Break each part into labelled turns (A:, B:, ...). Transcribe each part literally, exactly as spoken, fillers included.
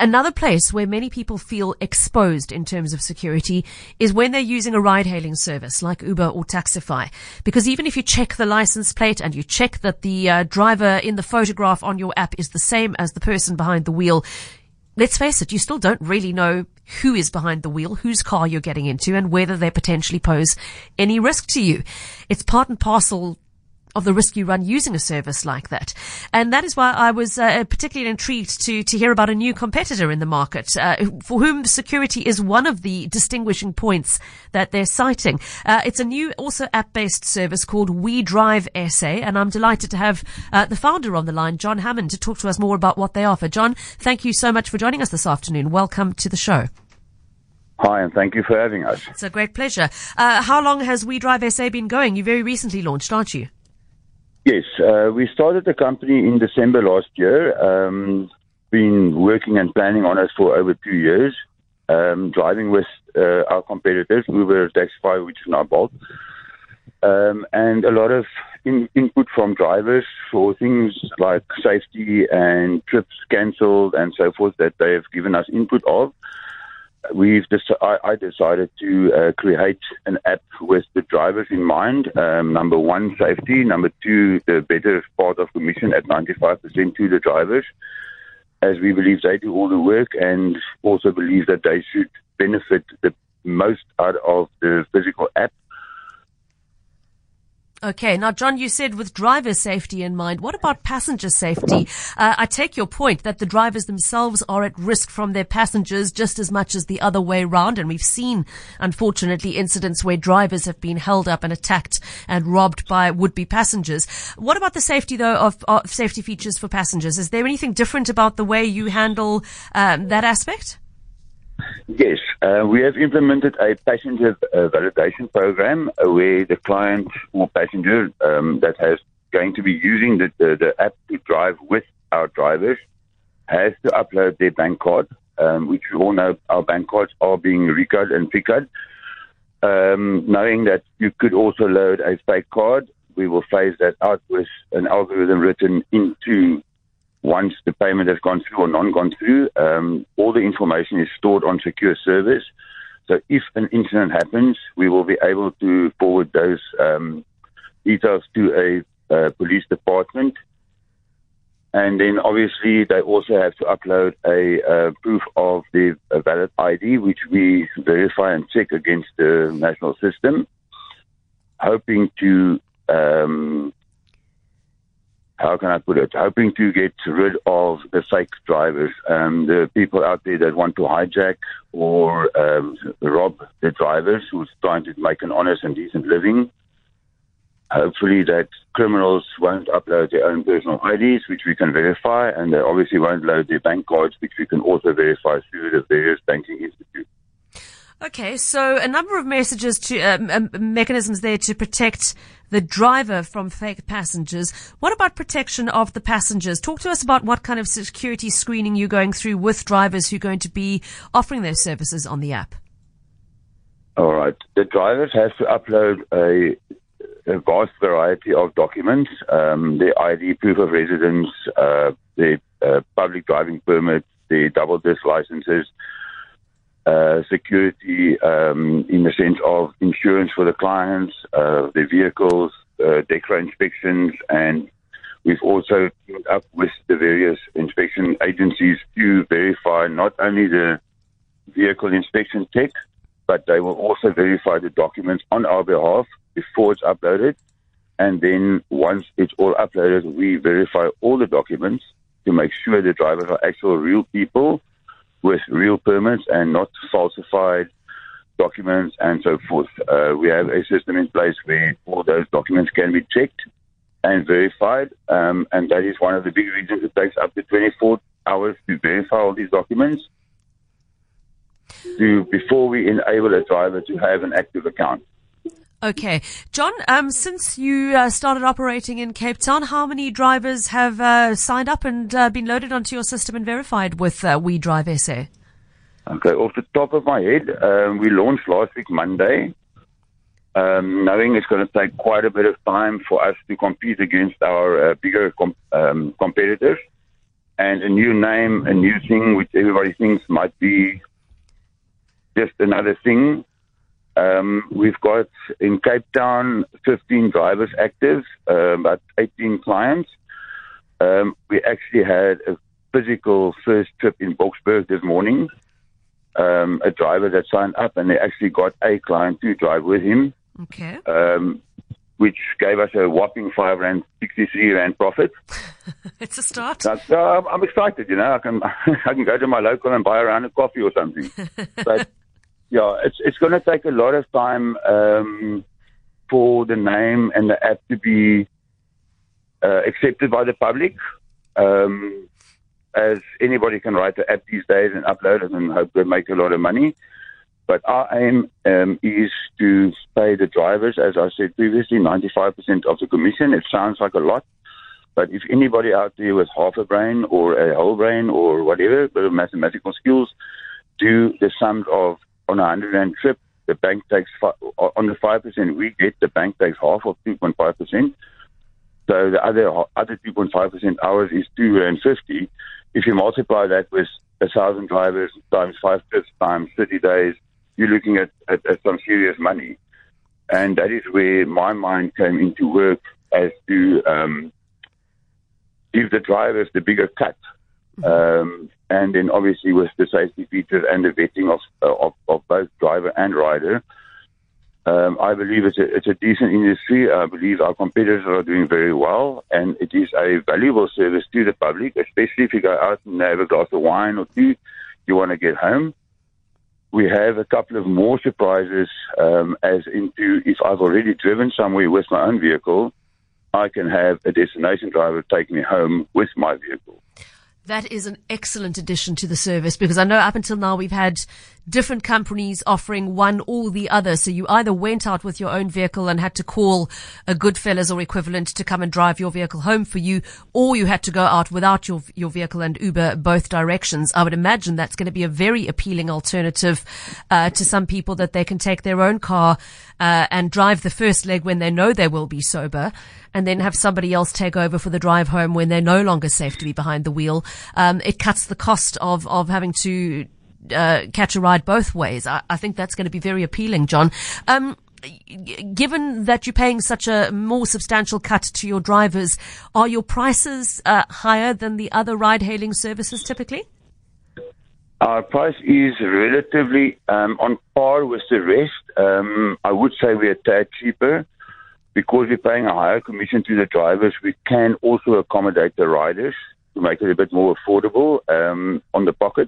A: Another place where many people feel exposed in terms of security is when they're using a ride-hailing service like Uber or Taxify. Because even if you check the license plate and you check that the uh, driver in the photograph on your app is the same as the person behind the wheel, let's face it, you still don't really know who is behind the wheel, whose car you're getting into, and whether they potentially pose any risk to you. It's part and parcel of the risk you run using a service like that. And that is why I was uh, particularly intrigued to to hear about a new competitor in the market, uh, for whom security is one of the distinguishing points that they're citing. Uh, it's a new, also app-based service called WeDrive S A, and I'm delighted to have uh, the founder on the line, John Hammond, to talk to us more about what they offer. John, thank you so much for joining us this afternoon. Welcome to the show.
B: Hi, and thank you for having us.
A: It's a great pleasure. Uh, how long has WeDrive S A been going? You very recently launched, aren't you?
B: Yes, uh, we started the company in December last year. Um, been working and planning on it for over two years, um, driving with uh, our competitors, Uber, Taxify, which is now Bolt, um, and a lot of in, input from drivers for things like safety and trips cancelled and so forth that they have given us input of. We've dec- I, I decided to uh, create an app with the drivers in mind. Um, number one, safety. Number two, the better part of commission at ninety-five percent to the drivers, as we believe they do all the work and also believe that they should benefit the most out of the physical app.
A: Okay. Now, John, you said with driver safety in mind. What about passenger safety? Uh, I take your point that the drivers themselves are at risk from their passengers just as much as the other way round. And we've seen, unfortunately, incidents where drivers have been held up and attacked and robbed by would-be passengers. What about the safety, though, of, of safety features for passengers? Is there anything different about the way you handle um, that aspect?
B: Yes, uh, we have implemented a passenger uh, validation program uh, where the client or passenger um, that has going to be using the, the, the app to drive with our drivers has to upload their bank card, um, which we all know our bank cards are being recode and precode. Um, knowing that you could also load a fake card, we will phase that out with an algorithm written into once the payment has gone through or not gone through. Um, all the information is stored on secure servers. So if an incident happens, we will be able to forward those um, details to a uh, police department. And then obviously they also have to upload a uh, proof of the a valid I D, which we verify and check against the national system, hoping to um, how can I put it, hoping to get rid of the fake drivers, um, the people out there that want to hijack or um, rob the drivers who's trying to make an honest and decent living. Hopefully that criminals won't upload their own personal I Ds, which we can verify, and they obviously won't load their bank cards, which we can also verify through the various banking institutes.
A: Okay, so a number of messages to um, um, mechanisms there to protect the driver from fake passengers. What about protection of the passengers? Talk to us about what kind of security screening you're going through with drivers who are going to be offering their services on the app.
B: All right. The drivers have to upload a, a vast variety of documents, um, their I D, proof of residence, uh, their uh, public driving permits, their double disc licenses, Uh, security um, in the sense of insurance for the clients, uh, their vehicles, uh, DEKRA inspections, and we've also teamed up with the various inspection agencies to verify not only the vehicle inspection tech, but they will also verify the documents on our behalf before it's uploaded. And then once it's all uploaded, we verify all the documents to make sure the drivers are actual real people with real permits and not falsified documents and so forth. Uh, we have a system in place where all those documents can be checked and verified, um, and that is one of the big reasons it takes up to twenty-four hours to verify all these documents to before we enable a driver to have an active account.
A: Okay. John, um, since you uh, started operating in Cape Town, how many drivers have uh, signed up and uh, been loaded onto your system and verified with uh, WeDrive S A?
B: Okay, off the top of my head, um, we launched last week Monday, um, knowing it's going to take quite a bit of time for us to compete against our uh, bigger com- um, competitors. and a new name, a new thing, which everybody thinks might be just another thing. Um, we've got in Cape Town fifteen drivers active, uh, about eighteen clients. Um, we actually had a physical first trip in Boksburg this morning. Um, a driver that signed up, and they actually got a client to drive with him.
A: Okay.
B: Um, which gave us a whopping five rand sixty-three rand profit.
A: It's a start.
B: That's, uh, I'm excited, you know. I can I can go to my local and buy a round of coffee or something. But yeah, it's it's going to take a lot of time um, for the name and the app to be uh, accepted by the public. Um, as anybody can write the app these days and upload it and hope they make a lot of money. But our aim um, is to pay the drivers, as I said previously, ninety-five percent of the commission. It sounds like a lot, but if anybody out there with half a brain or a whole brain or whatever, bit of mathematical skills, do the sums of on a hundred rand trip, the bank takes, fi- on the five percent we get, the bank takes half of two point five percent. So the other other two point five percent ours is two rand fifty. If you multiply that with a thousand drivers times five trips times thirty days, you're looking at, at, at some serious money. And that is where my mind came into work, as to um, give the drivers the bigger cut. Um, and then obviously with the safety features and the vetting of, of, of both driver and rider, um, I believe it's a, it's a decent industry. I believe our competitors are doing very well, and it is a valuable service to the public, especially if you go out and have a glass of wine or two, you want to get home. We have a couple of more surprises, um, as into if I've already driven somewhere with my own vehicle, I can have a destination driver take me home with my vehicle.
A: That is an excellent addition to the service, because I know up until now we've had different companies offering one or the other. So you either went out with your own vehicle and had to call a Goodfellas or equivalent to come and drive your vehicle home for you, or you had to go out without your your vehicle and Uber both directions. I would imagine that's going to be a very appealing alternative uh, to some people, that they can take their own car uh, and drive the first leg when they know they will be sober, and then have somebody else take over for the drive home when they're no longer safe to be behind the wheel. Um, it cuts the cost of, of having to uh, catch a ride both ways. I, I think that's going to be very appealing, John. Um, given that you're paying such a more substantial cut to your drivers, are your prices uh, higher than the other ride-hailing services typically?
B: Our price is relatively um, on par with the rest. Um, I would say we're a tad cheaper. Because we're paying a higher commission to the drivers, we can also accommodate the riders to make it a bit more affordable um, on the pocket.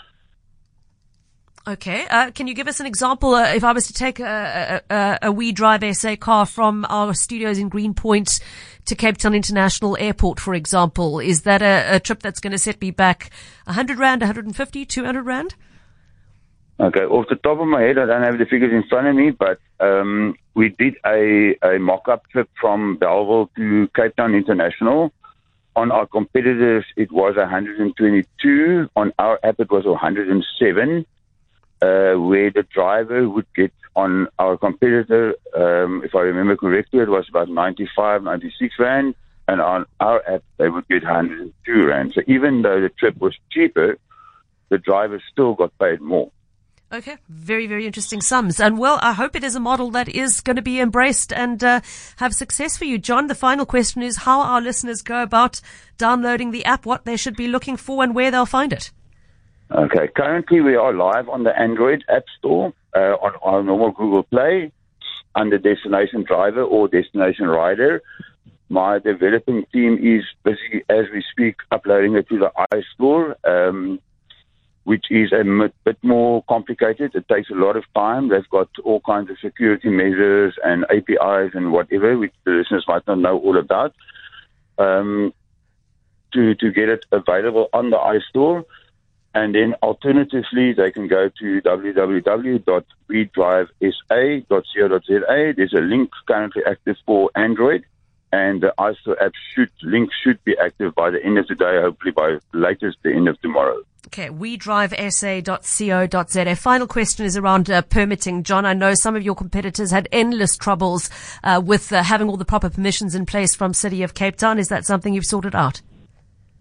A: Okay. Uh, can you give us an example? Uh, if I was to take a, a, a We Drive S A car from our studios in Greenpoint to Cape Town International Airport, for example, is that a, a trip that's going to set me back one hundred rand, one hundred fifty, two hundred rand?
B: Okay, off the top of my head, I don't have the figures in front of me, but um, we did a, a mock-up trip from Bellville to Cape Town International. On our competitors, it was one hundred twenty-two. On our app, it was one hundred seven, uh, where the driver would get on our competitor, um, if I remember correctly, it was about ninety-five, ninety-six rand, and on our app, they would get one hundred two rand. So even though the trip was cheaper, the driver still got paid more.
A: Okay, very, very interesting sums. And well, I hope it is a model that is going to be embraced and uh, have success for you. John, the final question is how our listeners go about downloading the app, what they should be looking for, and where they'll find it.
B: Okay, currently we are live on the Android App Store, uh, on our normal Google Play, under Destination Driver or Destination Rider. My developing team is busy, as we speak, uploading it to the iStore. Um, which is a bit more complicated. It takes a lot of time. They've got all kinds of security measures and A P Is and whatever, which the listeners might not know all about, um, to, to get it available on the iStore. And then alternatively, they can go to w w w dot we drive s a dot co dot z a. There's a link currently active for Android, and the iStore app should, link should be active by the end of the day, hopefully by latest the end of tomorrow.
A: Okay, we drive s a dot co dot z a. Final question is around uh, permitting. John, I know some of your competitors had endless troubles uh, with uh, having all the proper permissions in place from City of Cape Town. Is that something you've sorted out?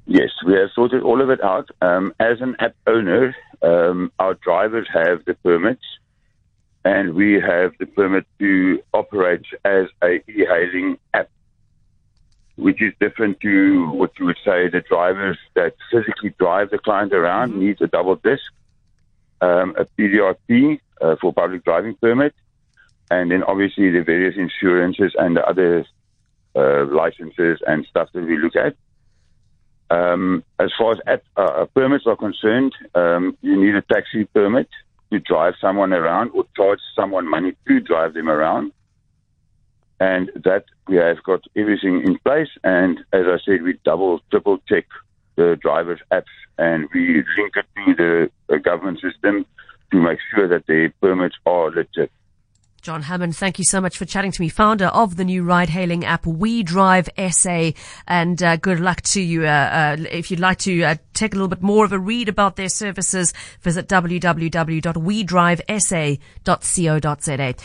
B: Yes, we have sorted all of it out. Um, as an app owner, um, our drivers have the permits, and we have the permit to operate as a e-hailing app, which is different to what you would say the drivers that physically drive the client around mm-hmm. needs a double disc, um, a P D R P uh, for public driving permit, and then obviously the various insurances and the other uh, licenses and stuff that we look at. Um, as far as app, uh, permits are concerned, um, you need a taxi permit to drive someone around or charge someone money to drive them around. And that we have got everything in place. And as I said, we double, triple check the driver's apps and we link it to the, the government system to make sure that the permits are legit.
A: John Hammond, thank you so much for chatting to me, founder of the new ride-hailing app WeDrive S A, and uh, good luck to you. Uh, uh, if you'd like to uh, take a little bit more of a read about their services, visit w w w dot we drive s a dot co dot z a.